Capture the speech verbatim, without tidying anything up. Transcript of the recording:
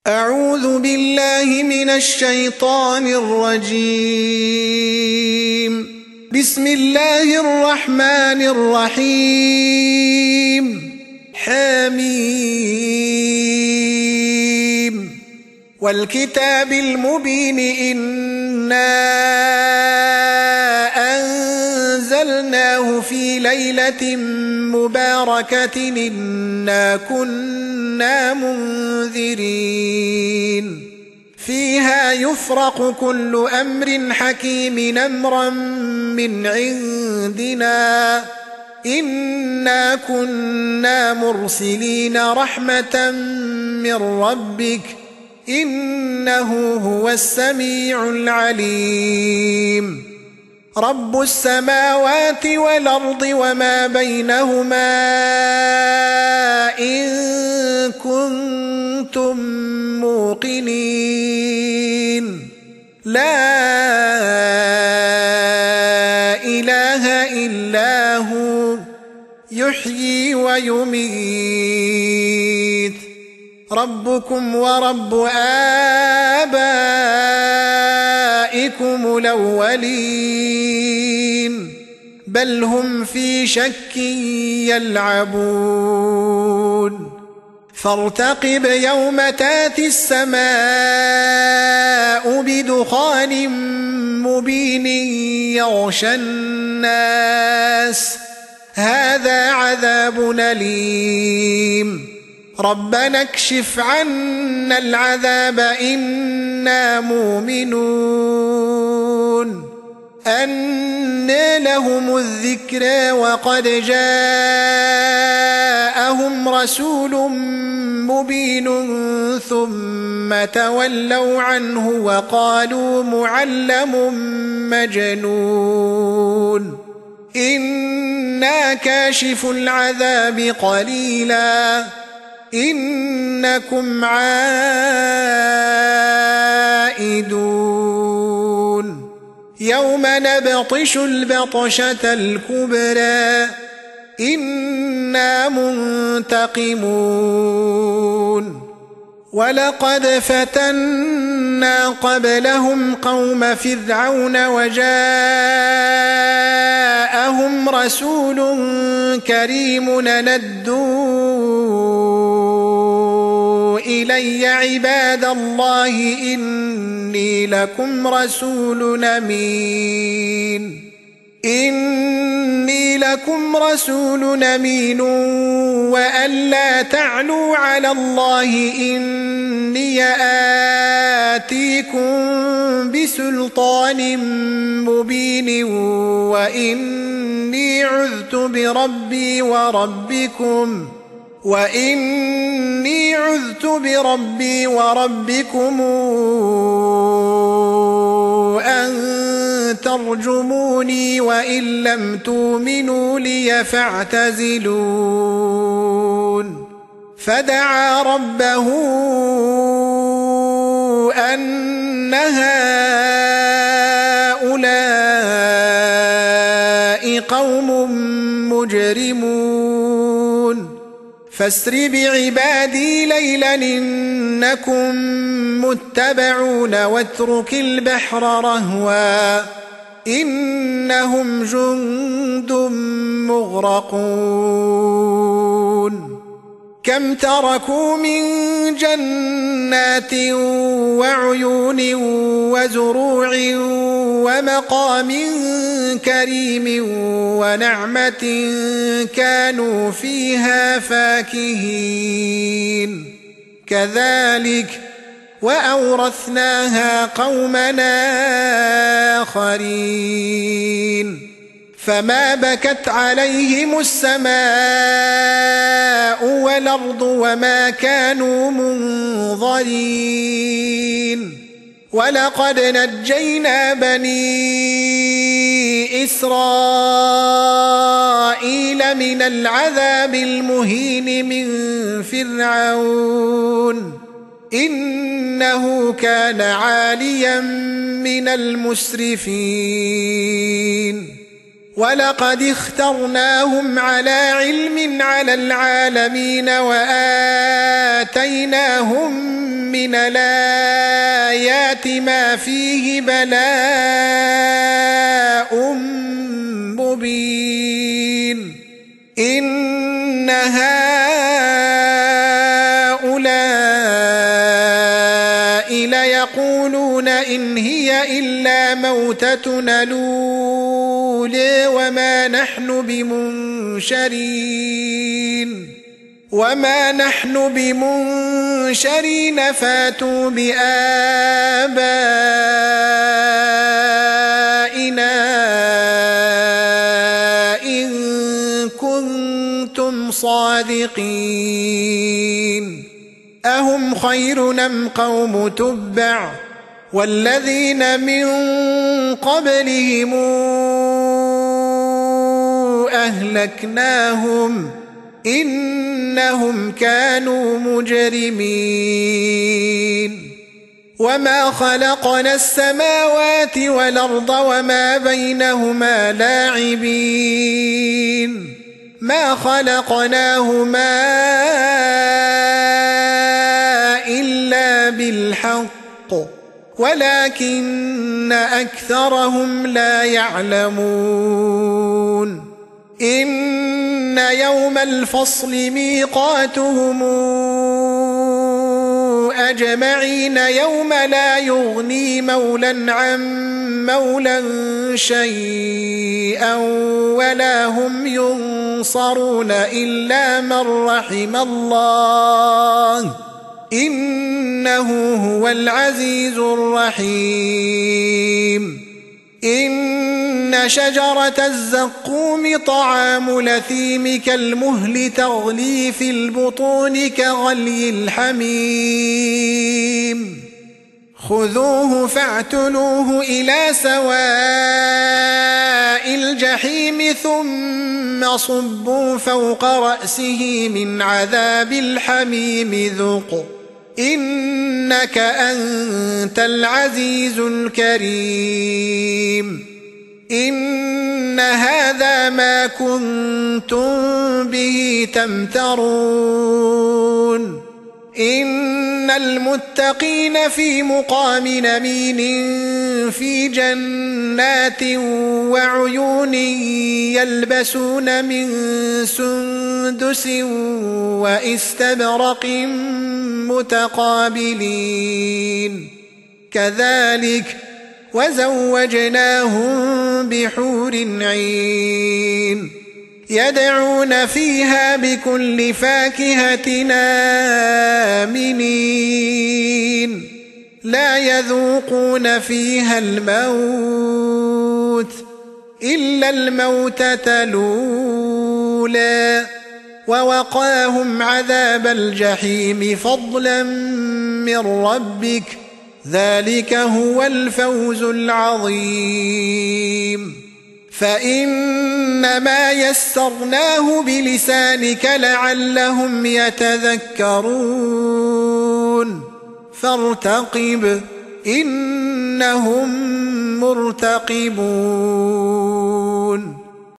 أعوذ بالله من الشيطان الرجيم. بسم الله الرحمن الرحيم. حميم والكتاب المبين إنا أنزلناه في ليلة مباركة إنا كنا منذرين فيها يفرق كل أمر حكيم أمرا من عندنا إنا كنا مرسلين رحمة من ربك إنه هو السميع العليم. رب السماوات والأرض وما بينهما إن كنتم موقنين لا إله إلا هو يحيي ويميت ربكم ورب آبائكم الأولين بل هم في شك يلعبون فارتقب يوم تاتي السماء بدخان مبين يغشى الناس هذا عذاب أليم ربنا اكشف عنا العذاب إنا مؤمنون أنى لهم الذكرى وقد جاءهم رسول مبين ثم تولوا عنه وقالوا معلم مجنون إنا كاشف العذاب قليلا إنكم عائدون يوم نبطش البطشة الكبرى إنا منتقمون ولقد فتنا قبلهم قوم فرعون وجاءهم رسول كريم ندوا إلي عباد الله إني لكم رسول أمين إني لكم رسول أمين وأن لا تعلوا على الله إني آتيكم بسلطان مبين وإني عذت بربي وربكم وإني عذت بربي وربكم أن ترجموني وإن لم تؤمنوا لي فاعتزلون فدعا ربه أن هؤلاء قوم مجرمون فاسر بعبادي ليلا إنكم متبعون واترك البحر رهوا إنهم جند مغرقون كم تركوا من جنات وعيون وزروع ومقام كريم ونعمة كانوا فيها فاكهين كذلك وأورثناها قومنا آخرين فما بكت عليهم السماء والأرض وما كانوا منظرين ولقد نجينا بني إسرائيل من العذاب المهين من فرعون إنه كان عاليا من المسرفين ولقد اخترناهم على علم على العالمين وآتيناهم من الآيات ما فيه بلاء مبين إن هؤلاء ليقولون إن هي إلا موتتنا الأولى وما نحن بمنشرين وما نحن بمنشرين فاتوا بآبائنا إن كنتم صادقين أهم خير أم قوم تبع والذين من قبلهم أهلكناهم إنهم كانوا مجرمين وما خلقنا السماوات والأرض وما بينهما لاعبين ما خلقناهما إلا بالحق ولكن أكثرهم لا يعلمون إن يوم الفصل ميقاتهم أجمعين يوم لا يغني مولا عن مولا شيئا ولا هم ينصرون إلا من رحم الله إنه هو العزيز الرحيم إن شجرة الزقوم طعام الأثيم كالمهل تغلي في البطون كغلي الحميم خذوه فاعتلوه إلى سواء الجحيم ثم صبوا فوق رأسه من عذاب الحميم ذق إنك أنت العزيز الكريم إن هذا ما كنتم به تمترون إن المتقين في مقام أمين في جنات وعيون يلبسون من سندس واستبرق متقابلين كذلك وزوجناهم بحور عين يدعون فيها بكل فاكهة آمنين لا يذوقون فيها الموت إلا الموتة الأولى ووقاهم عذاب الجحيم فضلا من ربك ذلك هو الفوز العظيم فإنما يسرناه بلسانك لعلهم يتذكرون فارتقب إنهم مرتقبون